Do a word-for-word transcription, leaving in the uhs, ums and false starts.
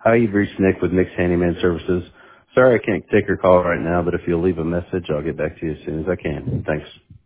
Hi, you've reached Nick with Nick's Handyman Services. Sorry I can't take your call right now, but if you'll leave a message, I'll get back to you as soon as I can. Thanks.